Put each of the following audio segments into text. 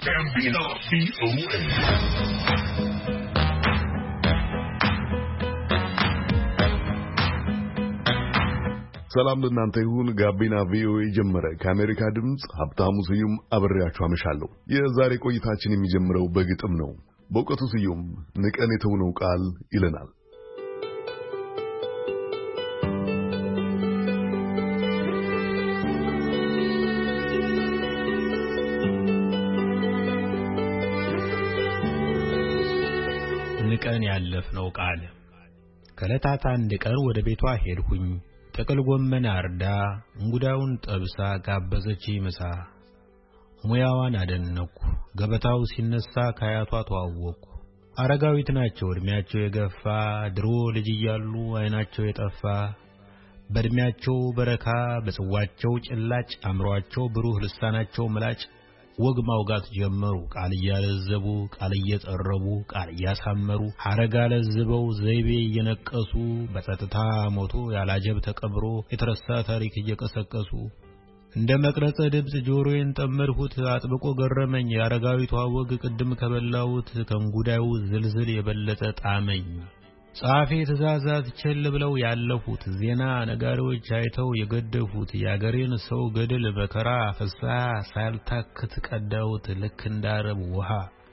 Gambino VOA. ሰላም ለእናንተ ይሁን። ጋቢና ቪኦኤ ጀመረ። ከአሜሪካ ድምጽ ሀብታሙ ስዩም አብሬያችሁ አመሻለሁ። የዛሬ ቆይታችን የሚጀምረው በግጥም ነው። በእውቀቱ ስዩም ንቀን የተውነው ቃል ይለናል። ንቀን ያለፍነው ቃል። ከዕለታት አንድ ቀን ወደ ቤቷ ሄድኩኝ። ጥቅል ጎመን አርዳ እንጉዳውን ጠብሳ ጋበዘች ምሳ። ሙያዋን አደነኩ። ገበታው ሲነሳ ከአያቷ ተዋወቅኩ። አረጋዊት ናቸው እድሜያቸው የገፋ፣ ድሮ ልጅ እያሉ አይናቸው የጠፋ። በእድሜያቸው በረካ፣ በጽዋቸው ጭላጭ፣ አምሯቸው ብሩህ፣ ልሳናቸው ምላጭ። ወግ ማውጋት ጀመሩ ቃል እያለዘቡ፣ ቃል እየጠረቡ፣ ቃል እያሳመሩ። ሐረግ አለዝበው ዘይቤ እየነቀሱ፣ በጸጥታ ሞቶ ያላጀብ ተቀብሮ የተረሳ ታሪክ እየቀሰቀሱ። እንደ መቅረጸ ድምጽ ጆሮዬን ጠመድሁት፣ አጥብቆ ገረመኝ። የአረጋዊቷ ወግ ቅድም ከበላሁት ከእንጉዳዩ ዝልዝል የበለጠ ጣመኝ። ጻፌ ትእዛዛት ቸል ብለው ያለፉት፣ ዜና ነጋሪዎች አይተው የገደፉት። የአገሬን ሰው ገድል በከራ ፈሳ ሳልታክት ቀዳሁት ልክ እንዳረብ ውሃ።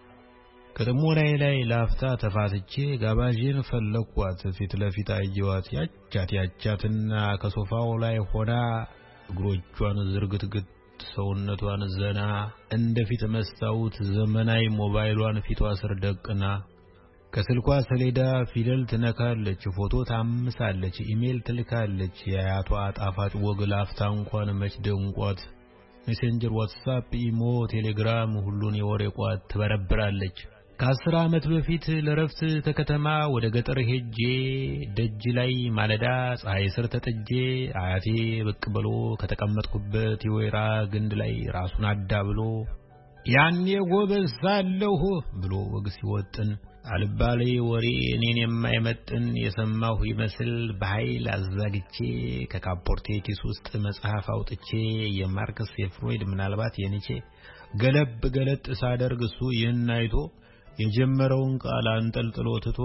ከጥሞናዬ ላይ ላፍታ ተፋትቼ ጋባዥን ፈለኳት፣ ፊት ለፊት አየዋት። ያቻትና ከሶፋው ላይ ሆና እግሮቿን ዝርግትግት ሰውነቷን ዘና፣ እንደፊት መስታወት ዘመናዊ ሞባይሏን ፊቷ ስር ደቅና ከስልኳ ሰሌዳ ፊደል ትነካለች፣ ፎቶ ታምሳለች፣ ኢሜል ትልካለች። የአያቷ ጣፋጭ ወግ ላፍታ እንኳን መች ደንቋት። ሜሴንጀር፣ ዋትስአፕ፣ ኢሞ፣ ቴሌግራም ሁሉን የወሬ ቋት ትበረብራለች። ከ10 ዓመት በፊት ለረፍት ከከተማ ወደ ገጠር ሄጄ ደጅ ላይ ማለዳ ፀሐይ ስር ተጥጄ አያቴ ብቅ ብሎ ከተቀመጥኩበት የወይራ ግንድ ላይ ራሱን አዳብሎ ያኔ ጎበዝ ሳለሁ ብሎ ወግ ሲወጥን አልባሌ ወሬ እኔን የማይመጥን የሰማሁ ይመስል በኃይል አዛግቼ ከካፖርቴ ኪስ ውስጥ መጽሐፍ አውጥቼ የማርክስ የፍሮይድ ምናልባት የኒቼ ገለብ ገለጥ ሳደርግ እሱ ይህን አይቶ የጀመረውን ቃል አንጠልጥሎ ትቶ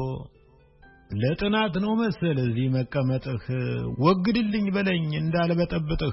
ለጥናት ነው መሰል እዚህ መቀመጥህ፣ ወግድልኝ በለኝ እንዳልበጠብጥህ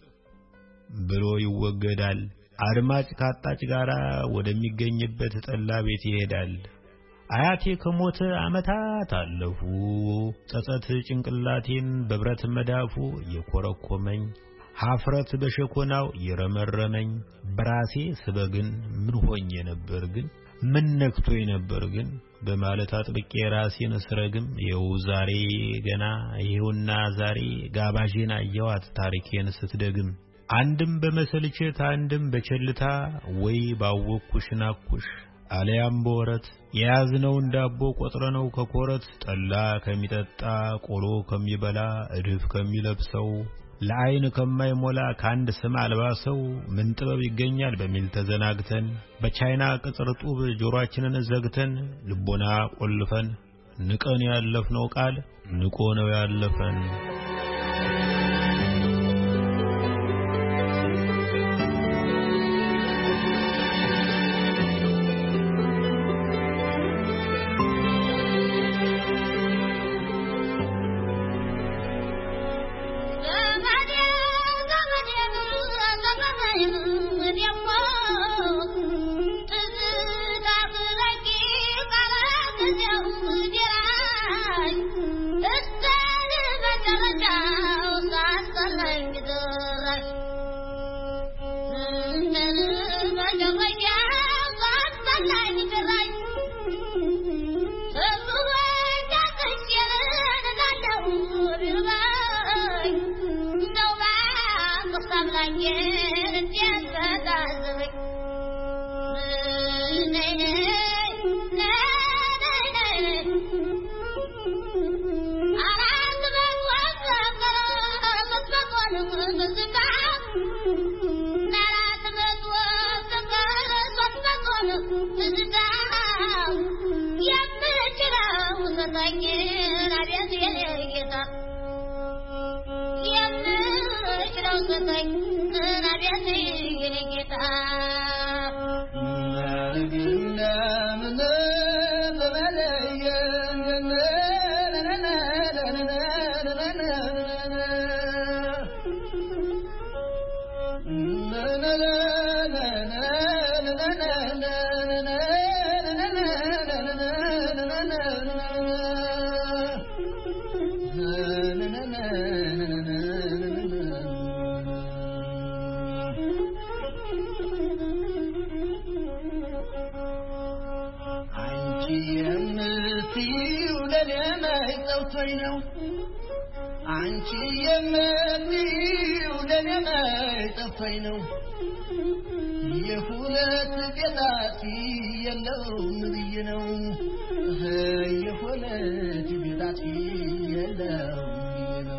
ብሎ ይወገዳል። አድማጭ ካጣጭ ጋራ ወደሚገኝበት ጠላ ቤት ይሄዳል። አያቴ ከሞተ ዓመታት አለፉ። ጸጸት ጭንቅላቴን በብረት መዳፉ የኮረኮመኝ፣ ሀፍረት በሸኮናው የረመረመኝ። በራሴ ስበግን ምን ሆኜ ነበር ግን፣ ምን ነክቶኝ ነበር ግን በማለት አጥብቄ ራሴን ስረግም ይኸው ዛሬ ገና ይኸውና ዛሬ ጋባዥን አየዋት ታሪኬን ስትደግም። አንድም በመሰልቸት አንድም በቸልታ ወይ ባወኩሽ ናኩሽ አለያም በወረት የያዝነውን ዳቦ ቆጥረነው ከኮረት። ጠላ ከሚጠጣ ቆሎ ከሚበላ እድፍ ከሚለብሰው ለዓይን ከማይሞላ ካንድ ስም አልባ ሰው ምን ጥበብ ይገኛል በሚል ተዘናግተን በቻይና ቅጽር ጡብ ጆሮአችንን ዘግተን ልቦና ቆልፈን ንቀን ያለፍነው ቃል ንቆ ነው ያለፈን። አንቺ የምትይው ለኔ ማይጠፋኝ ነው የሁለት ቤታት የለውም ብዬ ነው የሁለት ቤታት የለውም ብዬ ነው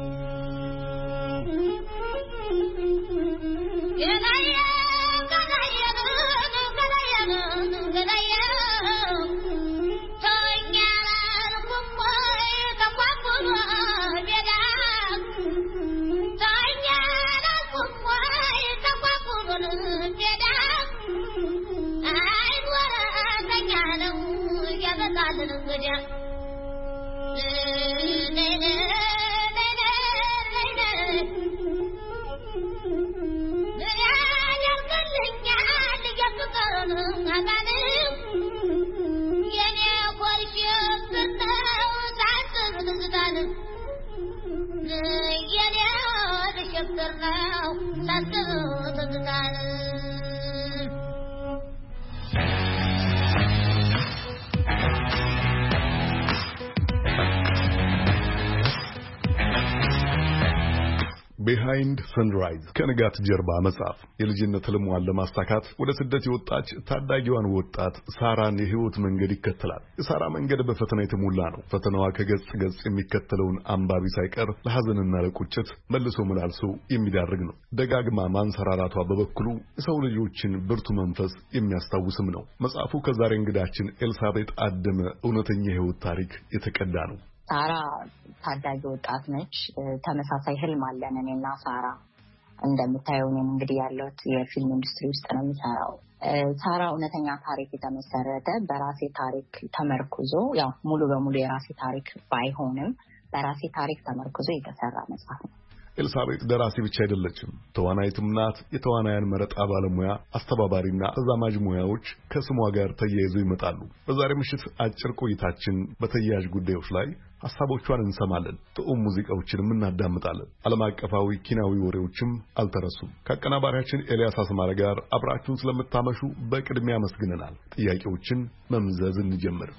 Behind Sunrise ከንጋት ጀርባ መጽሐፍ የልጅነት ህልሟን ለማሳካት ወደ ስደት የወጣች ታዳጊዋን ወጣት ሳራን የህይወት መንገድ ይከተላል። የሳራ መንገድ በፈተና የተሞላ ነው። ፈተናዋ ከገጽ ገጽ የሚከተለውን አንባቢ ሳይቀር ለሐዘንና ለቁጭት መልሶ መላልሶ የሚዳርግ ነው። ደጋግማ ማንሰራራቷ በበኩሉ የሰው ልጆችን ብርቱ መንፈስ የሚያስታውስም ነው። መጽሐፉ ከዛሬ እንግዳችን ኤልሳቤጥ አደመ እውነተኛ የህይወት ታሪክ የተቀዳ ነው። ሳራ ታዳጊ ወጣት ነች። ተመሳሳይ ህልም አለን እኔና ሳራ። እንደምታየው እኔም እንግዲህ ያለሁት የፊልም ኢንዱስትሪ ውስጥ ነው የምሰራው። ሳራ እውነተኛ ታሪክ የተመሰረተ በራሴ ታሪክ ተመርኩዞ ያው ሙሉ በሙሉ የራሴ ታሪክ ባይሆንም በራሴ ታሪክ ተመርኩዞ የተሰራ መጽሐፍ ነው። ኤልሳቤጥ ደራሲ ብቻ አይደለችም፣ ተዋናይትም ናት። የተዋናያን መረጣ ባለሙያ፣ አስተባባሪና ተዛማጅ ሙያዎች ከስሟ ጋር ተያይዘው ይመጣሉ። በዛሬ ምሽት አጭር ቆይታችን በተያያዥ ጉዳዮች ላይ ሐሳቦቿን እንሰማለን። ጥዑም ሙዚቃዎችንም እናዳምጣለን። ዓለም አቀፋዊ ኪናዊ ወሬዎችም አልተረሱም። ከአቀናባሪያችን ኤልያስ አስማረ ጋር አብራችሁን ስለምታመሹ በቅድሚያ አመስግነናል። ጥያቄዎችን መምዘዝ እንጀምር።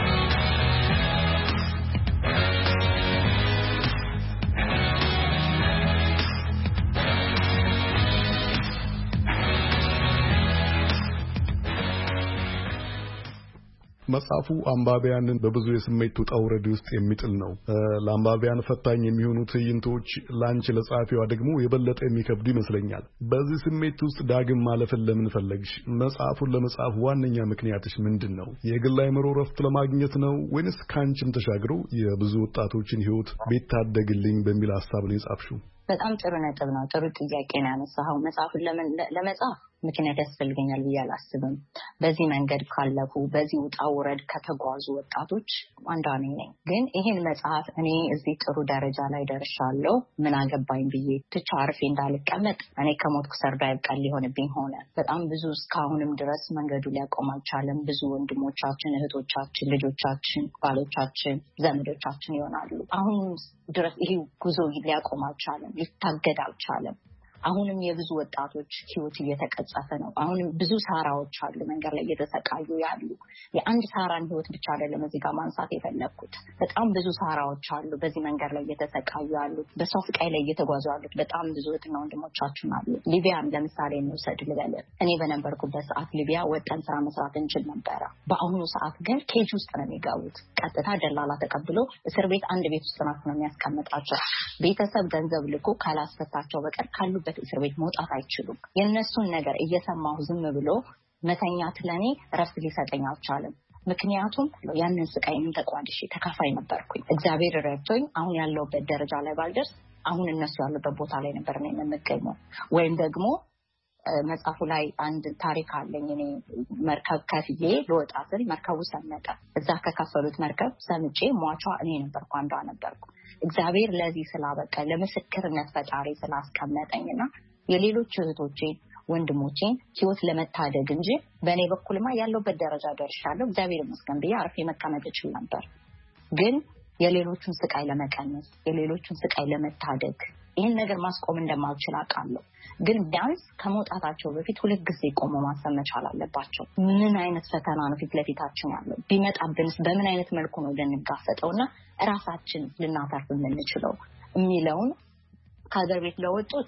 መጽሐፉ አንባቢያንን በብዙ የስሜት ውጣ ውረድ ውስጥ የሚጥል ነው። ለአንባቢያን ፈታኝ የሚሆኑ ትዕይንቶች ላንቺ ለጻፊዋ ደግሞ የበለጠ የሚከብዱ ይመስለኛል። በዚህ ስሜት ውስጥ ዳግም ማለፍን ለምን ፈለግሽ? መጽሐፉን ለመጻፍ ዋነኛ ምክንያትሽ ምንድነው? የግል አእምሮ ረፍት ለማግኘት ነው ወይንስ ካንቺም ተሻግሮ የብዙ ወጣቶችን ሕይወት ቢታደግልኝ በሚል ሐሳብ ነው የጻፍሽው? በጣም ጥሩ ነጥብ ነው። ጥሩ ጥያቄ ነው ያነሳኸው። መጽሐፉን ለመጻፍ ምክንያት ያስፈልገኛል ብዬ አላስብም። በዚህ መንገድ ካለፉ በዚህ ውጣ ውረድ ከተጓዙ ወጣቶች አንዷ ነኝ። ግን ይሄን መጽሐፍ እኔ እዚህ ጥሩ ደረጃ ላይ ደርሻለሁ ምን አገባኝ ብዬ ትቻ አርፌ እንዳልቀመጥ እኔ ከሞትኩ ሰርዶ አይብቀል ሊሆንብኝ ሆነ። በጣም ብዙ እስካሁንም ድረስ መንገዱ ሊያቆም አልቻለም። ብዙ ወንድሞቻችን፣ እህቶቻችን፣ ልጆቻችን፣ ባሎቻችን፣ ዘመዶቻችን ይሆናሉ። አሁንም ድረስ ይሄ ጉዞ ሊያቆም አልቻለም፣ ሊታገድ አልቻለም። አሁንም የብዙ ወጣቶች ህይወት እየተቀጸፈ ነው። አሁንም ብዙ ሳራዎች አሉ መንገድ ላይ እየተሰቃዩ ያሉ። የአንድ ሳራን ህይወት ብቻ አይደለም እዚህ ጋር ማንሳት የፈለኩት። በጣም ብዙ ሳራዎች አሉ በዚህ መንገድ ላይ እየተሰቃዩ ያሉ፣ በሰው ስቃይ ላይ እየተጓዙ ያሉት በጣም ብዙ እህትና ወንድሞቻችን አሉ። ሊቢያን ለምሳሌ እንውሰድ ልበል። እኔ በነበርኩበት ሰዓት ሊቢያ ወጣን ስራ መስራት እንችል ነበረ። በአሁኑ ሰዓት ግን ኬጅ ውስጥ ነው የሚገቡት። ቀጥታ ደላላ ተቀብሎ እስር ቤት አንድ ቤት ውስጥ ነው የሚያስቀምጣቸው። ቤተሰብ ገንዘብ ልኮ ካላስፈታቸው በቀር ካሉበት እስር ቤት መውጣት አይችሉም። የነሱን ነገር እየሰማሁ ዝም ብሎ መተኛት ለኔ ረፍት ሊሰጠኝ አልቻለም። ምክንያቱም ያንን ስቃይንም ተቋድሼ ተካፋይ ነበርኩኝ። እግዚአብሔር ረድቶኝ አሁን ያለውበት ደረጃ ላይ ባልደርስ አሁን እነሱ ያሉበት ቦታ ላይ ነበር ነው የምገኘው። ወይም ደግሞ መጽሐፉ ላይ አንድ ታሪክ አለኝ። እኔ መርከብ ከፍዬ ልወጣ ስል መርከቡ ሰመጠ። እዛ ከከፈሉት መርከብ ሰምጬ ሟቿ እኔ ነበርኩ፣ አንዷ ነበርኩ። እግዚአብሔር ለዚህ ስላበቃ ለምስክርነት ፈጣሪ ስላስቀመጠኝና የሌሎች እህቶቼን ወንድሞቼን ህይወት ለመታደግ እንጂ በእኔ በኩልማ ያለውበት ደረጃ ደርሻለሁ እግዚአብሔር ይመስገን ብዬ አርፌ መቀመጥ እችል ነበር። ግን የሌሎቹን ስቃይ ለመቀነስ የሌሎቹን ስቃይ ለመታደግ ይህን ነገር ማስቆም እንደማልችል አውቃለሁ። ግን ቢያንስ ከመውጣታቸው በፊት ሁለት ጊዜ ቆሞ ማሰብ መቻል አለባቸው። ምን አይነት ፈተና ነው ፊት ለፊታችን ያለው? ቢመጣብንስ በምን አይነት መልኩ ነው ልንጋፈጠውና ራሳችን ልናተርፍ የምንችለው የሚለውን ከሀገር ቤት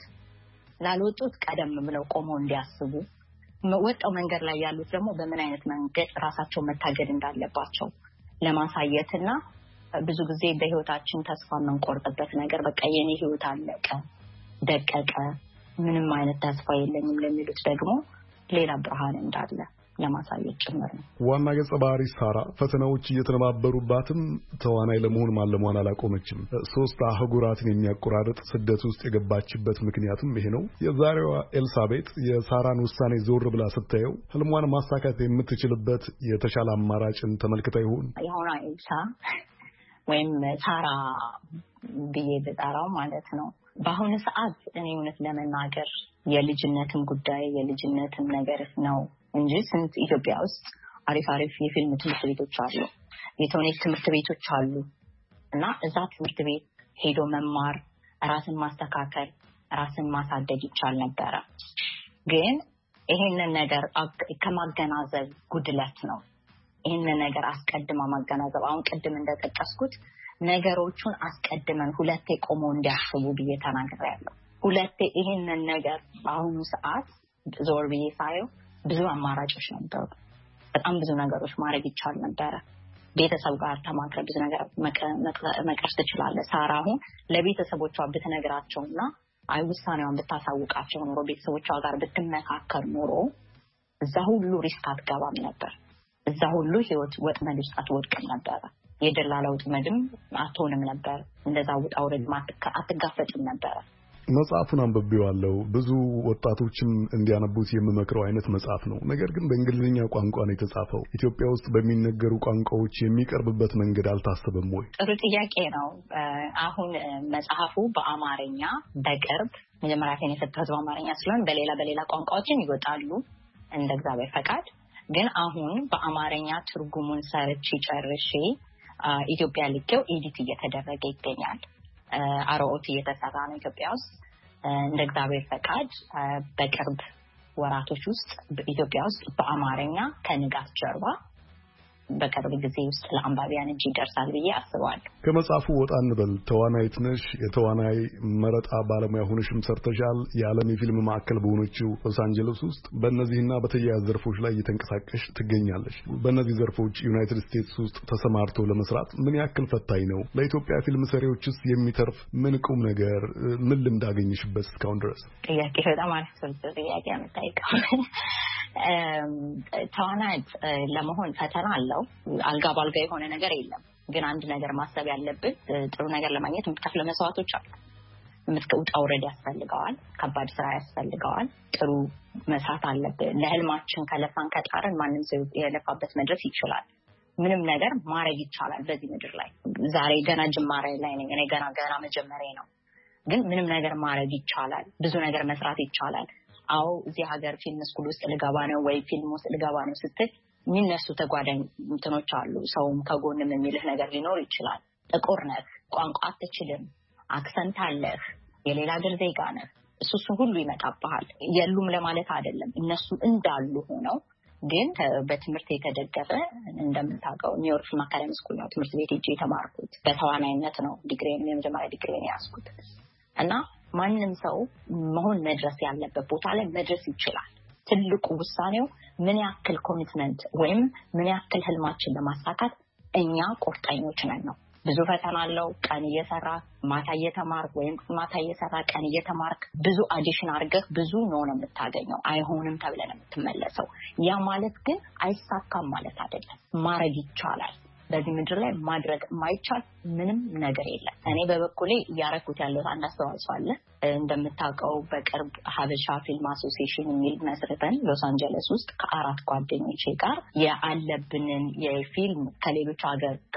ላልወጡት ቀደም ብለው ቆመው እንዲያስቡ፣ ወጣው መንገድ ላይ ያሉት ደግሞ በምን አይነት መንገድ ራሳቸው መታገድ እንዳለባቸው ለማሳየትና ብዙ ጊዜ በህይወታችን ተስፋ የምንቆርጥበት ነገር በቃ የኔ ህይወት አለቀ ደቀቀ ምንም አይነት ተስፋ የለኝም ለሚሉት ደግሞ ሌላ ብርሃን እንዳለ ለማሳየት ጭምር ነው። ዋና ገጸ ባህሪ ሳራ ፈተናዎች እየተነባበሩባትም ተዋናይ ለመሆን ማለሟን አላቆመችም። 3 አህጉራትን የሚያቆራርጥ ስደት ውስጥ የገባችበት ምክንያቱም ይሄ ነው። የዛሬዋ ኤልሳቤጥ የሳራን ውሳኔ ዞር ብላ ስታየው ህልሟን ማሳካት የምትችልበት የተሻለ አማራጭን ተመልክታ ይሆን? የሆነ ኤልሳ ወይም ሳራ ብዬ ብጠራው ማለት ነው። በአሁኑ ሰዓት እኔ እውነት ለመናገር የልጅነትም ጉዳይ የልጅነትም ነገር ነው እንጂ ስንት ኢትዮጵያ ውስጥ አሪፍ የፊልም ትምህርት ቤቶች አሉ፣ የተውኔት ትምህርት ቤቶች አሉ እና እዛ ትምህርት ቤት ሄዶ መማር፣ ራስን ማስተካከል፣ ራስን ማሳደግ ይቻል ነበረ። ግን ይሄንን ነገር ከማገናዘብ ጉድለት ነው። ይሄንን ነገር አስቀድማ ማገናዘብ አሁን ቅድም እንደጠቀስኩት ነገሮቹን አስቀድመን ሁለቴ ቆመው እንዲያስቡ ብዬ ተናግሬያለሁ። ሁለቴ ይሄንን ነገር በአሁኑ ሰዓት ዞር ብዬ ሳየው ብዙ አማራጮች ነበሩ። በጣም ብዙ ነገሮች ማድረግ ይቻል ነበረ። ቤተሰብ ጋር ተማክረ ብዙ ነገር መቅረፍ ትችላለህ። ሳራ አሁን ለቤተሰቦቿ ብትነግራቸውና ውሳኔዋን ብታሳውቃቸው ኖሮ ቤተሰቦቿ ጋር ብትመካከር ኖሮ እዛ ሁሉ ሪስክ አትገባም ነበር። እዛ ሁሉ ህይወት ወጥመድ ውስጥ አትወድቅም ነበር። የደላላ ወጥመድም አትሆንም ነበር። እንደዛ ውጣ ውረድ አትጋፈጥም ነበር። መጽሐፉን አንብቤዋለሁ። ብዙ ወጣቶችም እንዲያነቡት የምመክረው አይነት መጽሐፍ ነው። ነገር ግን በእንግሊዝኛ ቋንቋ ነው የተጻፈው። ኢትዮጵያ ውስጥ በሚነገሩ ቋንቋዎች የሚቀርብበት መንገድ አልታሰበም ወይ? ጥሩ ጥያቄ ነው። አሁን መጽሐፉ በአማርኛ በቅርብ መጀመሪያ ከኔ የሰጠሁት በአማርኛ ስለሆነ በሌላ ቋንቋዎችም ይወጣሉ እንደ እግዚአብሔር ፈቃድ። ግን አሁን በአማርኛ ትርጉሙን ሰርቼ ጨርሼ ኢትዮጵያ ልኬው ኤዲት እየተደረገ ይገኛል። አሮኦት እየተሰራ ነው ኢትዮጵያ ውስጥ እንደ እግዚአብሔር ፈቃድ። በቅርብ ወራቶች ውስጥ በኢትዮጵያ ውስጥ በአማርኛ ከንጋት ጀርባ በቅርብ ጊዜ ውስጥ ለአንባቢያን እጅ ይደርሳል ብዬ አስባለሁ። ከመጽሐፉ ወጣ እንበል። ተዋናይት ነሽ። የተዋናይ መረጣ ባለሙያ ሆነሽም ሰርተሻል። የዓለም የፊልም ማዕከል በሆነችው ሎስ አንጀለስ ውስጥ በእነዚህና በተያያዙ ዘርፎች ላይ እየተንቀሳቀሽ ትገኛለሽ። በእነዚህ ዘርፎች ዩናይትድ ስቴትስ ውስጥ ተሰማርቶ ለመስራት ምን ያክል ፈታኝ ነው? ለኢትዮጵያ ፊልም ሰሪዎችስ የሚተርፍ ምን ቁም ነገር ምን ልምዳገኝሽበት እስካሁን ድረስ? ጥያቄ በጣም አሪፍ ጥያቄ አመጣይቀው። ተዋናይት ለመሆን ፈተና አለው። አልጋ ባልጋ የሆነ ነገር የለም። ግን አንድ ነገር ማሰብ ያለብን ጥሩ ነገር ለማግኘት የምትከፍለው መስዋዕቶች አሉ። የምትውጣው ውረድ ያስፈልገዋል። ከባድ ስራ ያስፈልገዋል። ጥሩ መስራት አለብን። ለህልማችን ከለፋን ከጣርን ማንም ሰው የለፋበት መድረስ ይችላል። ምንም ነገር ማድረግ ይቻላል በዚህ ምድር ላይ። ዛሬ ገና ጅማሬ ላይ ነኝ እኔ ገና መጀመሪያ ነው። ግን ምንም ነገር ማድረግ ይቻላል። ብዙ ነገር መስራት ይቻላል። አዎ እዚህ ሀገር ፊልም ስኩል ውስጥ ልገባ ነው ወይ ፊልም ውስጥ ልገባ ነው ስትል የሚነሱ ተጓዳኝ እንትኖች አሉ። ሰውም ከጎንም የሚልህ ነገር ሊኖር ይችላል። ጥቁር ነህ፣ ቋንቋ አትችልም፣ አክሰንት አለህ፣ የሌላ ሀገር ዜጋ ነህ፣ እሱ ሁሉ ይመጣብሃል። የሉም ለማለት አይደለም። እነሱ እንዳሉ ሆነው ግን በትምህርት የተደገፈ እንደምታውቀው ኒውዮርክ አካዳሚ ስኩል ነው ትምህርት ቤት ሄጄ የተማርኩት። በተዋናይነት ነው የመጀመሪያ ዲግሪን ያስኩት እና ማንም ሰው መሆን መድረስ ያለበት ቦታ ላይ መድረስ ይችላል። ትልቁ ውሳኔው ምን ያክል ኮሚትመንት ወይም ምን ያክል ህልማችን ለማሳካት እኛ ቁርጠኞች ነን ነው። ብዙ ፈተና አለው። ቀን እየሰራ ማታ እየተማርክ ወይም ማታ እየሰራ ቀን እየተማርክ ብዙ አዲሽን አድርገህ ብዙ ነው የምታገኘው። አይሆንም ተብለን የምትመለሰው። ያ ማለት ግን አይሳካም ማለት አይደለም። ማድረግ ይቻላል። በዚህ ምድር ላይ ማድረግ የማይቻል ምንም ነገር የለም። እኔ በበኩሌ እያረኩት ያለው አንድ አስተዋጽኦ አለ። እንደምታውቀው በቅርብ ሀበሻ ፊልም አሶሲዬሽን የሚል መስርተን ሎስ አንጀለስ ውስጥ ከ4 ጓደኞቼ ጋር ያለብንን የፊልም ከሌሎች ሀገር ጋር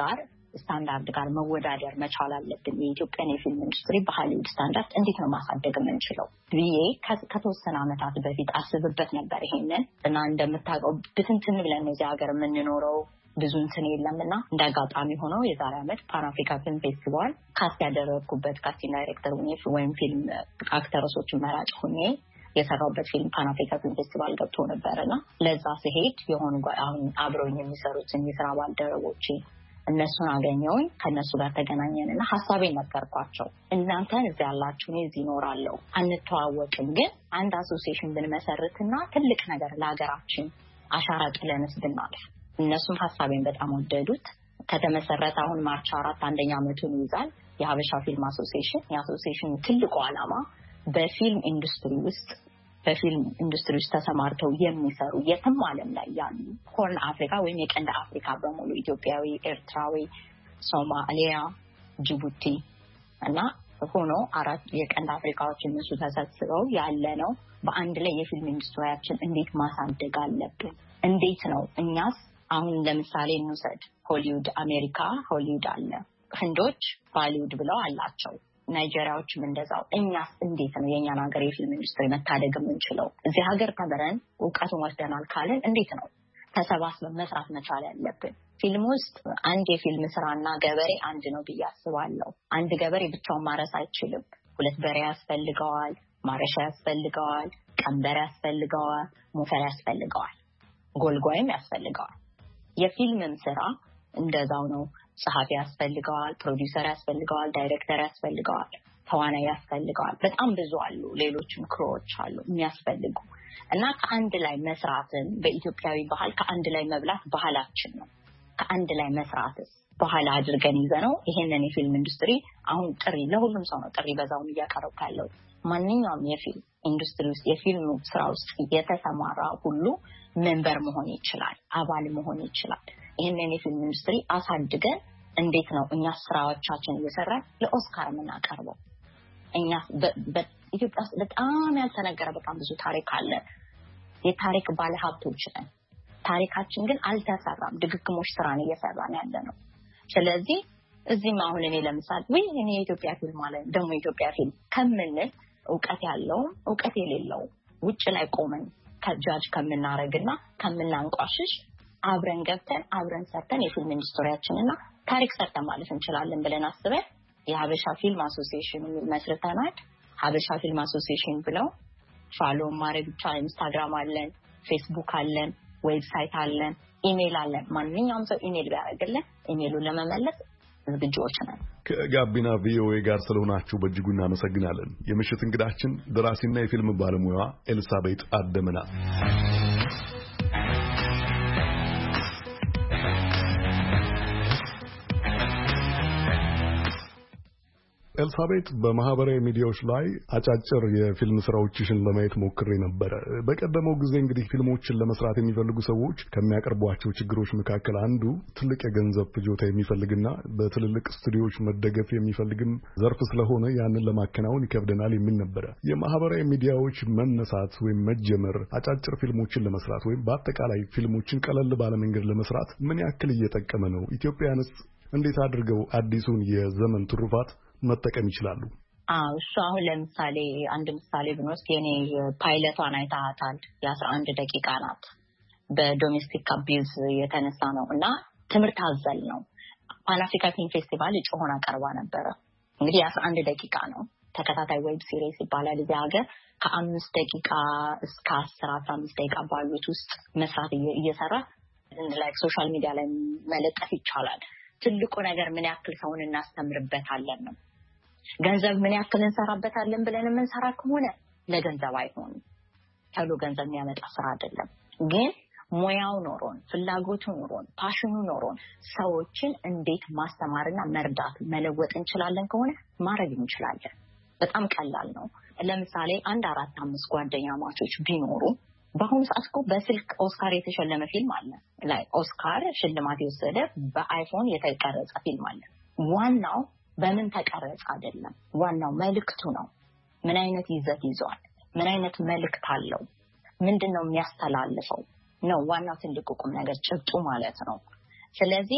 ስታንዳርድ ጋር መወዳደር መቻል አለብን። የኢትዮጵያን የፊልም ኢንዱስትሪ በሃሊውድ ስታንዳርድ እንዴት ነው ማሳደግ የምንችለው ብዬ ከተወሰነ ዓመታት በፊት አስብበት ነበር ይሄንን እና እንደምታውቀው ብትንትን ብለን እዚህ ሀገር የምንኖረው ብዙ እንትን የለምና እንዳጋጣሚ ሆኖ የዛሬ ዓመት ፓን አፍሪካ ፊልም ፌስቲቫል ካስት ያደረኩበት ካስቲንግ ዳይሬክተር ሆኜ ወይም ፊልም አክተሮችን መራጭ ሆኜ የሰራሁበት ፊልም ፓን አፍሪካ ፊልም ፌስቲቫል ገብቶ ነበርና ለዛ ሲሄድ የሆኑ አሁን አብረውኝ የሚሰሩትን የስራ ባልደረቦቼ እነሱን አገኘሁኝ። ከነሱ ጋር ተገናኘንና ሐሳቤን ነገርኳቸው። እናንተ እዚህ ያላችሁ እኔ እዚህ እኖራለሁ፣ አንተዋወቅም፣ ግን አንድ አሶሲዬሽን ብንመሰርትና ትልቅ ነገር ለሀገራችን አሻራ ጥለንስ ብናልፍ። እነሱም ሐሳቤን በጣም ወደዱት። ከተመሰረተ አሁን ማርች 4 አንደኛ ዓመቱን ይዛል የሀበሻ ፊልም አሶሲዬሽን። የአሶሲዬሽኑ ትልቁ ዓላማ በፊልም ኢንዱስትሪ ውስጥ ተሰማርተው የሚሰሩ የትም ዓለም ላይ ያሉ ሆርን አፍሪካ ወይም የቀንድ አፍሪካ በሙሉ ኢትዮጵያዊ፣ ኤርትራዊ፣ ሶማሊያ፣ ጅቡቲ እና ሆኖ 4 የቀንድ አፍሪካዎች እነሱ ተሰብስበው ያለ ነው። በአንድ ላይ የፊልም ኢንዱስትሪያችን እንዴት ማሳደግ አለብን? እንዴት ነው እኛስ አሁን ለምሳሌ እንውሰድ ሆሊውድ አሜሪካ ሆሊውድ አለ፣ ህንዶች ባሊውድ ብለው አላቸው፣ ናይጄሪያዎችም እንደዛው። እኛስ እንዴት ነው የኛን ሀገር የፊልም ኢንዱስትሪ መታደግ የምንችለው? እዚህ ሀገር ተምረን ዕውቀቱን ወስደናል ካልን እንዴት ነው ተሰባስበን መስራት መቻል ያለብን? ፊልም ውስጥ አንድ የፊልም ስራና ገበሬ አንድ ነው ብዬ አስባለሁ። አንድ ገበሬ ብቻውን ማረስ አይችልም። 2 በሬ ያስፈልገዋል፣ ማረሻ ያስፈልገዋል፣ ቀንበር ያስፈልገዋል፣ ሞፈር ያስፈልገዋል፣ ጎልጓይም ያስፈልገዋል። የፊልምም ስራ እንደዛው ነው። ጸሐፊ ያስፈልገዋል፣ ፕሮዲውሰር ያስፈልገዋል፣ ዳይሬክተር ያስፈልገዋል፣ ተዋናይ ያስፈልገዋል። በጣም ብዙ አሉ፣ ሌሎችም ክሮዎች አሉ የሚያስፈልጉ እና ከአንድ ላይ መስራትን በኢትዮጵያዊ ባህል ከአንድ ላይ መብላት ባህላችን ነው። ከአንድ ላይ መስራትስ ባህል አድርገን ይዘነው ይሄንን የፊልም ኢንዱስትሪ አሁን ጥሪ ለሁሉም ሰው ነው ጥሪ በዛው እያቀረብኩ ያለው። ማንኛውም የፊልም ኢንዱስትሪ ውስጥ የፊልም ስራ ውስጥ የተሰማራ ሁሉ ሜምበር መሆን ይችላል፣ አባል መሆን ይችላል። ይሄንን የፊልም ኢንዱስትሪ አሳድገን እንዴት ነው እኛ ስራዎቻችን እየሰራን ለኦስካር የምናቀርበው? እኛ በኢትዮጵያ ውስጥ በጣም ያልተነገረ በጣም ብዙ ታሪክ አለ። የታሪክ ባለሀብቶች ነን። ታሪካችን ግን አልተሰራም። ድግግሞሽ ስራን እየሰራን ያለ ነው። ስለዚህ እዚህም አሁን እኔ ለምሳሌ እኔ የኢትዮጵያ ፊልም ማለት ደግሞ የኢትዮጵያ ፊልም ከምንል ዕውቀት ያለው ዕውቀት የሌለው ውጭ ላይ ቆመን ከጃጅ ከምናረግና ከምናንቋሽሽ አብረን ገብተን አብረን ሰርተን የፊልም ኢንዱስትሪያችንና ታሪክ ሰርተን ማለት እንችላለን ብለን አስበን የሀበሻ ፊልም አሶሲዬሽን መስርተናል። ሀበሻ ፊልም አሶሲዬሽን ብለው ፎሎ ማድረግ ይቻላል። ኢንስታግራም አለን፣ ፌስቡክ አለን፣ ዌብሳይት አለን፣ ኢሜል አለን። ማንኛውም ሰው ኢሜል ቢያደርግልን ኢሜሉን ለመመለስ ዝግጁዎች ነን። ከጋቢና ቪኦኤ ጋር ስለሆናችሁ በእጅጉ እናመሰግናለን። የምሽት እንግዳችን ደራሲና የፊልም ባለሙያዋ ኤልሳቤጥ አደመና። ኤልሳቤጥ በማህበራዊ ሚዲያዎች ላይ አጫጭር የፊልም ስራዎችሽን ለማየት ሞክሬ ነበር። በቀደመው ጊዜ እንግዲህ ፊልሞችን ለመስራት የሚፈልጉ ሰዎች ከሚያቀርቧቸው ችግሮች መካከል አንዱ ትልቅ የገንዘብ ፍጆታ የሚፈልግና በትልልቅ ስቱዲዮዎች መደገፍ የሚፈልግም ዘርፍ ስለሆነ ያንን ለማከናወን ይከብደናል የሚል ነበረ። የማህበራዊ ሚዲያዎች መነሳት ወይም መጀመር አጫጭር ፊልሞችን ለመስራት ወይም በአጠቃላይ ፊልሞችን ቀለል ባለ መንገድ ለመስራት ምን ያክል እየጠቀመ ነው? ኢትዮጵያውያንስ እንዴት አድርገው አዲሱን የዘመን ትሩፋት መጠቀም ይችላሉ? እሱ አሁን ለምሳሌ አንድ ምሳሌ ብንወስድ የኔ ፓይለቷን አይታታል። የ11 ደቂቃ ናት። በዶሜስቲክ አቢዩዝ የተነሳ ነው እና ትምህርት አዘል ነው። ፓን አፍሪካ ፊልም ፌስቲቫል እጩ ሆና ቀርባ ነበረ። እንግዲህ 11 ደቂቃ ነው። ተከታታይ ዌብ ሲሪስ ይባላል። እዚህ ሀገር ከ5 ደቂቃ እስከ 10-15 ደቂቃ ባሉት ውስጥ መስራት እየሰራ ላይክ ሶሻል ሚዲያ ላይ መለጠፍ ይቻላል። ትልቁ ነገር ምን ያክል ሰውን እናስተምርበታለን ነው። ገንዘብ ምን ያክል እንሰራበታለን ብለን የምንሰራ ከሆነ ለገንዘብ አይሆንም። ተሎ ገንዘብ የሚያመጣ ስራ አይደለም። ግን ሙያው ኖሮን፣ ፍላጎቱ ኖሮን፣ ፓሽኑ ኖሮን ሰዎችን እንዴት ማስተማርና መርዳት መለወጥ እንችላለን ከሆነ ማድረግ እንችላለን። በጣም ቀላል ነው። ለምሳሌ 4-5 ጓደኛ ማቾች ቢኖሩ በአሁኑ ሰዓት እኮ በስልክ ኦስካር የተሸለመ ፊልም አለ። ላይ ኦስካር ሽልማት የወሰደ በአይፎን የተቀረጸ ፊልም አለ። ዋናው በምን ተቀረጸ አይደለም፣ ዋናው መልእክቱ ነው። ምን አይነት ይዘት ይዟል፣ ምን አይነት መልእክት አለው፣ ምንድነው የሚያስተላልፈው ነው ዋናው ትልቁ ቁም ነገር ጭብጡ ማለት ነው። ስለዚህ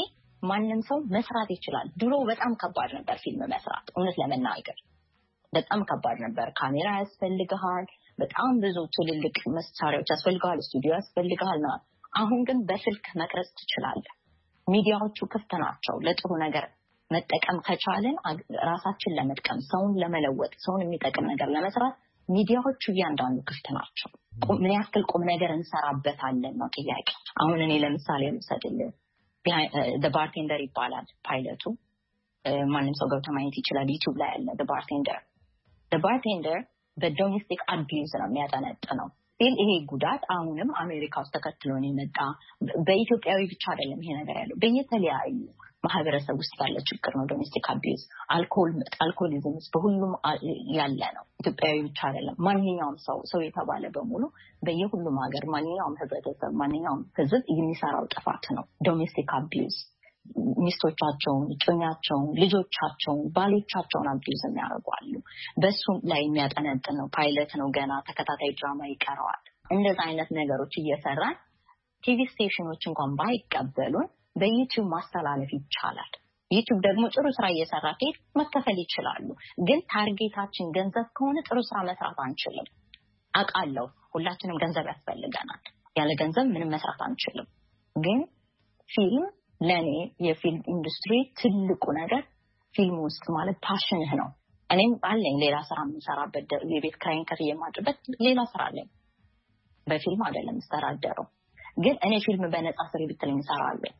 ማንንም ሰው መስራት ይችላል። ድሮ በጣም ከባድ ነበር ፊልም መስራት፣ እውነት ለመናገር በጣም ከባድ ነበር። ካሜራ ያስፈልጋል፣ በጣም ብዙ ትልልቅ መሳሪያዎች ያስፈልጋል፣ ስቱዲዮ ያስፈልጋል። አሁን ግን በስልክ መቅረጽ ትችላለህ። ሚዲያዎቹ ክፍት ናቸው። ለጥሩ ነገር መጠቀም ከቻለን ራሳችን ለመጥቀም፣ ሰውን ለመለወጥ፣ ሰውን የሚጠቅም ነገር ለመስራት ሚዲያዎቹ እያንዳንዱ ክፍት ናቸው። ምን ያክል ቁም ነገር እንሰራበታለን ነው ጥያቄ። አሁን እኔ ለምሳሌ ልሰጥልህ፣ the bartender ይባላል ፓይለቱ። ማንም ሰው ገብቶ ማየት ይችላል፣ ዩቲዩብ ላይ ያለ the bartender በዶሜስቲክ አቢዩዝ ነው የሚያጠነጥነው። ይሄ ጉዳት አሁንም አሜሪካ ውስጥ ተከትሎ ነው የመጣ። በኢትዮጵያዊ ብቻ አይደለም ይሄ ነገር ያለው፣ በየተለያዩ ማህበረሰብ ውስጥ ያለ ችግር ነው ዶሜስቲክ አቢዩዝ። አልኮሆሊዝም በሁሉም ያለ ነው፣ ኢትዮጵያዊ ብቻ አይደለም። ማንኛውም ሰው የተባለ በሙሉ በየሁሉም ሀገር ማንኛውም ህብረተሰብ፣ ማንኛውም ህዝብ የሚሰራው ጥፋት ነው ዶሜስቲክ አቢዩዝ። ሚስቶቻቸውን፣ እጮኛቸውን፣ ልጆቻቸውን፣ ባሎቻቸውን አቢዩዝ የሚያደርጓሉ። በሱ ላይ የሚያጠነጥን ነው። ፓይለት ነው፣ ገና ተከታታይ ድራማ ይቀረዋል። እንደዛ አይነት ነገሮች እየሰራን ቲቪ ስቴሽኖች እንኳን ባይቀበሉን በዩቲዩብ ማስተላለፍ ይቻላል። ዩቲዩብ ደግሞ ጥሩ ስራ እየሰራ ከሄድ መከፈል ይችላሉ። ግን ታርጌታችን ገንዘብ ከሆነ ጥሩ ስራ መስራት አንችልም። አውቃለሁ፣ ሁላችንም ገንዘብ ያስፈልገናል። ያለ ገንዘብ ምንም መስራት አንችልም። ግን ፊልም ለኔ የፊልም ኢንዱስትሪ ትልቁ ነገር ፊልም ውስጥ ማለት ፓሽንህ ነው። እኔም አለኝ ሌላ ስራ የምሰራበት፣ የቤት ኪራይን ከፍዬ የማድርበት ሌላ ስራ አለኝ። በፊልም አይደለም የምሰራደረው። ግን እኔ ፊልም በነፃ ስሪ ብትለኝ እሰራለሁ።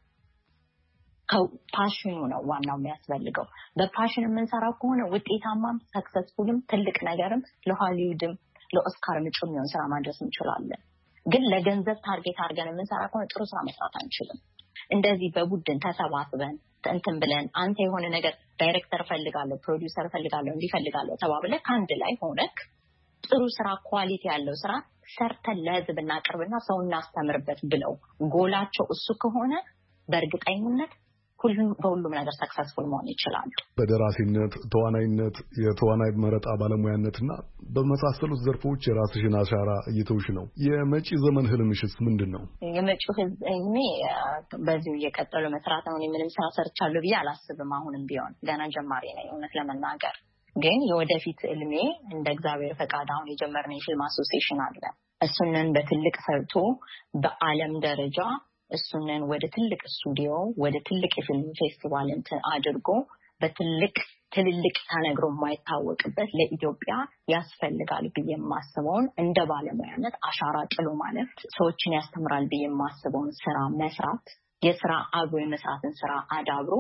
ፓሽኑ ነው ዋናው የሚያስፈልገው። በፓሽን የምንሰራው ከሆነ ውጤታማም ሰክሰስፉልም ትልቅ ነገርም ለሆሊውድም ለኦስካር ምጩ የሚሆን ስራ ማድረስ እንችላለን። ግን ለገንዘብ ታርጌት አድርገን የምንሰራ ከሆነ ጥሩ ስራ መስራት አንችልም። እንደዚህ በቡድን ተሰባስበን እንትን ብለን አንተ የሆነ ነገር ዳይሬክተር ፈልጋለሁ፣ ፕሮዲውሰር ፈልጋለሁ፣ እንዲፈልጋለሁ ተባብለ ከአንድ ላይ ሆነክ ጥሩ ስራ ኳሊቲ ያለው ስራ ሰርተን ለህዝብ እናቀርብና ሰው እናስተምርበት ብለው ጎላቸው እሱ ከሆነ በእርግጠኝነት በሁሉም ነገር ሰክሰስፉል መሆን ይችላሉ። በደራሲነት፣ ተዋናይነት፣ የተዋናይ መረጣ ባለሙያነትና በመሳሰሉት ዘርፎች የራስሽን አሻራ እየተውሽ ነው። የመጪ ዘመን ህልምሽስ ምንድን ነው? የመጪው ህልሜ በዚሁ እየቀጠሉ መስራት ነው። ምንም ስራ ሰርቻለሁ ብዬ አላስብም። አሁንም ቢሆን ገና ጀማሪ ነኝ እውነት ለመናገር። ግን የወደፊት ህልሜ እንደ እግዚአብሔር ፈቃድ አሁን የጀመርነው የፊልም አሶሲዬሽን አለ። እሱንን በትልቅ ሰርቶ በዓለም ደረጃ እሱንን ወደ ትልቅ ስቱዲዮ ወደ ትልቅ የፊልም ፌስቲቫል አድርጎ ትልልቅ ተነግሮ የማይታወቅበት ለኢትዮጵያ ያስፈልጋል ብዬ የማስበውን እንደ ባለሙያነት አሻራ ጥሎ ማለፍ፣ ሰዎችን ያስተምራል ብዬ የማስበውን ስራ መስራት፣ የስራ አብሮ የመስራትን ስራ አዳብሮ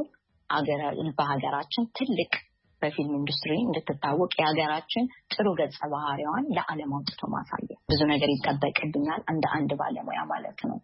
በሀገራችን ትልቅ በፊልም ኢንዱስትሪ እንድትታወቅ የሀገራችን ጥሩ ገጸ ባህሪዋን ለዓለም አውጥቶ ማሳየት ብዙ ነገር ይጠበቅብኛል እንደ አንድ ባለሙያ ማለት ነው።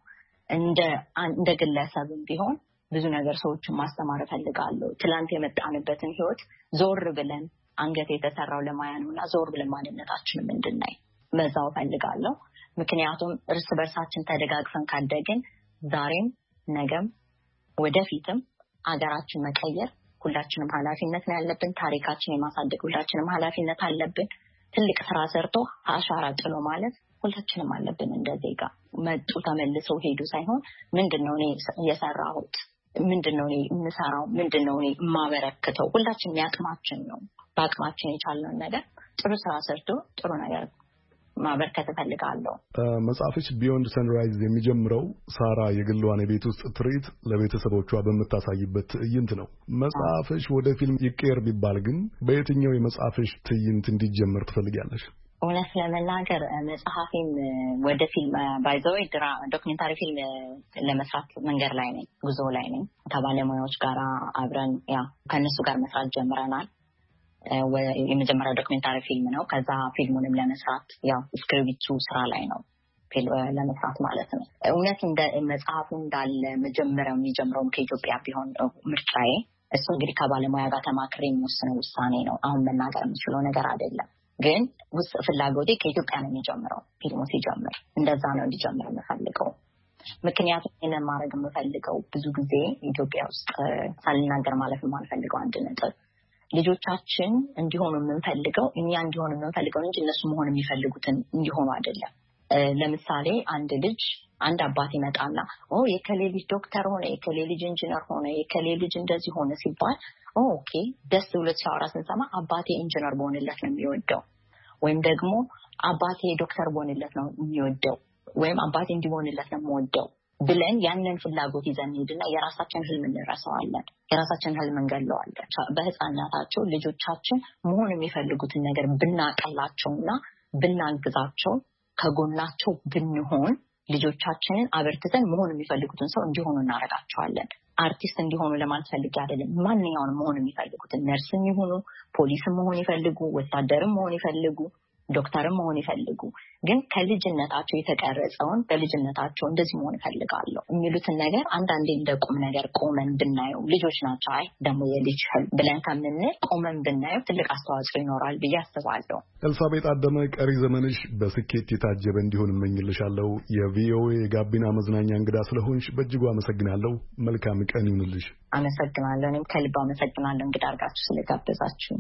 እንደ ግለሰብም ቢሆን ብዙ ነገር ሰዎችን ማስተማር እፈልጋለሁ። ትላንት የመጣንበትን ህይወት ዞር ብለን አንገት የተሰራው ለማያ ነውና ዞር ብለን ማንነታችንን እንድናይ መዛው እፈልጋለሁ። ምክንያቱም እርስ በርሳችን ተደጋግፈን ካደግን ዛሬም ነገም ወደፊትም አገራችን መቀየር ሁላችንም ኃላፊነት ነው ያለብን። ታሪካችን የማሳደግ ሁላችንም ኃላፊነት አለብን። ትልቅ ስራ ሰርቶ አሻራ ጥሎ ማለት ሁላችንም አለብን። እንደዜጋ መጡ ተመልሰው ሄዱ ሳይሆን ምንድነው እኔ የሰራሁት፣ ምንድነው እኔ የምሰራው፣ ምንድነው እኔ የማበረክተው፣ ሁላችንም ያቅማችን ነው። በአቅማችን የቻልነውን ነገር ጥሩ ስራ ሰርቶ ጥሩ ነገር ማበርከት እፈልጋለሁ። መጽሐፍሽ ቢዮንድ ሰንራይዝ የሚጀምረው ሳራ የግሏን የቤት ውስጥ ትርኢት ለቤተሰቦቿ በምታሳይበት ትዕይንት ነው። መጽሐፍሽ ወደ ፊልም ይቀየር ቢባል ግን በየትኛው የመጽሐፍሽ ትዕይንት እንዲጀምር ትፈልጊያለሽ? እውነት ለመናገር መጽሐፌም ወደ ፊልም ባይዘወይ ዶክመንታሪ ፊልም ለመስራት መንገድ ላይ ነኝ፣ ጉዞ ላይ ነኝ። ከባለሙያዎች ጋር አብረን ከነሱ ጋር መስራት ጀምረናል። የመጀመሪያው ዶክመንታሪ ፊልም ነው። ከዛ ፊልሙንም ለመስራት ስክሪፕቱ ስራ ላይ ነው ለመስራት ማለት ነው። እውነት እንደ መጽሐፉ እንዳለ መጀመሪያው የሚጀምረውም ከኢትዮጵያ ቢሆን ምርጫዬ እሱ እንግዲህ ከባለሙያ ጋር ተማክሬ የሚወስነው ውሳኔ ነው። አሁን መናገር የምችለው ነገር አይደለም። ግን ውስጥ ፍላጎቴ ከኢትዮጵያ ነው የሚጀምረው። ፊልሙ ሲጀምር እንደዛ ነው እንዲጀምር የምፈልገው። ምክንያቱም ይሄንን ማድረግ የምፈልገው ብዙ ጊዜ ኢትዮጵያ ውስጥ ሳልናገር ማለፍ የማልፈልገው አንድ ነጥብ ልጆቻችን እንዲሆኑ የምንፈልገው እኛ እንዲሆኑ የምንፈልገው እንጂ እነሱ መሆን የሚፈልጉትን እንዲሆኑ አይደለም። ለምሳሌ አንድ ልጅ አንድ አባት ይመጣና የከሌ ልጅ ዶክተር ሆነ፣ የከሌ ልጅ ኢንጂነር ሆነ፣ የከሌ ልጅ እንደዚህ ሆነ ሲባል ኦኬ ደስ ብሎት ሲያወራ ስንሰማ አባቴ ኢንጂነር በሆነለት ነው የሚወደው፣ ወይም ደግሞ አባቴ ዶክተር በሆነለት ነው የሚወደው፣ ወይም አባቴ እንዲሆንለት ነው የምወደው ብለን ያንን ፍላጎት ይዘን ሄድና የራሳችን ህልም እንረሳዋለን፣ የራሳችን ህልም እንገለዋለን። በህፃናታቸው ልጆቻችን መሆን የሚፈልጉትን ነገር ብናቀላቸውና ብናግዛቸው ከጎናቸው ብንሆን ልጆቻችንን አበርትተን መሆን የሚፈልጉትን ሰው እንዲሆኑ እናረጋቸዋለን። አርቲስት እንዲሆኑ ለማለት ፈልጌ አይደለም። ማንኛውንም መሆን የሚፈልጉትን ነርስም ይሁኑ፣ ፖሊስም መሆን ይፈልጉ፣ ወታደርም መሆን ይፈልጉ፣ ዶክተርም መሆን ይፈልጉ፣ ግን ከልጅነታቸው የተቀረጸውን በልጅነታቸው እንደዚህ መሆን ይፈልጋለሁ የሚሉትን ነገር አንዳንዴ እንደ ቁም ነገር ቆመን ብናየው ልጆች ናቸው አይ ደግሞ የልጅ ህልም ብለን ከምንል ቆመን ብናየው ትልቅ አስተዋጽኦ ይኖራል ብዬ አስባለሁ። ኤልሳቤጥ አደመ ቀሪ ዘመንሽ በስኬት የታጀበ እንዲሆን እመኝልሻለሁ። የቪኦኤ የጋቢና መዝናኛ እንግዳ ስለሆንሽ በእጅጉ አመሰግናለሁ። መልካም ቀን ይሁንልሽ። አመሰግናለሁ። እኔም ከልብ አመሰግናለሁ እንግዳ አድርጋችሁ ስለጋበዛችሁ።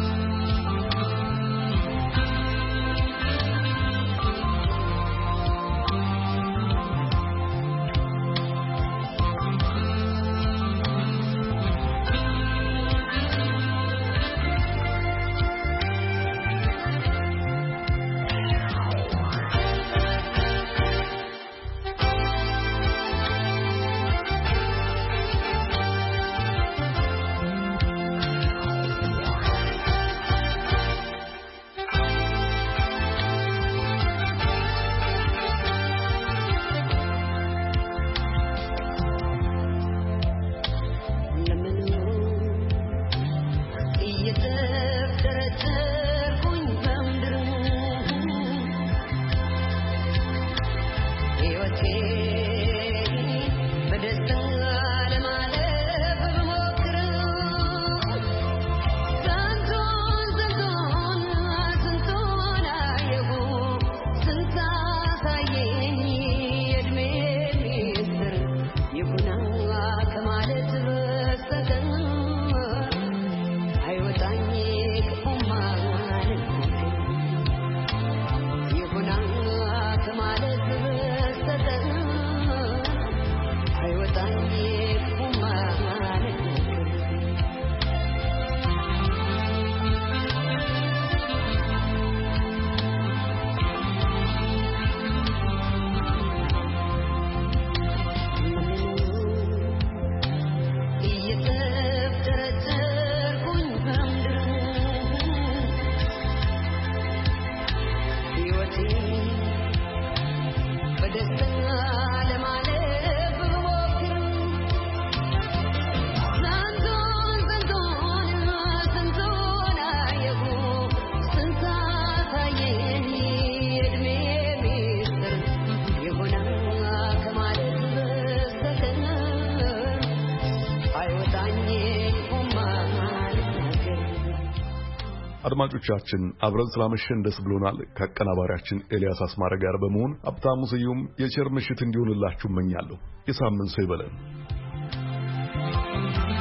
አድማጮቻችን አብረን ስላመሸን ደስ ብሎናል። ከአቀናባሪያችን ኤልያስ አስማረ ጋር በመሆን ሀብታሙ ስዩም የቸር ምሽት እንዲሆንላችሁ እመኛለሁ። የሳምንት ሰው ይበለን።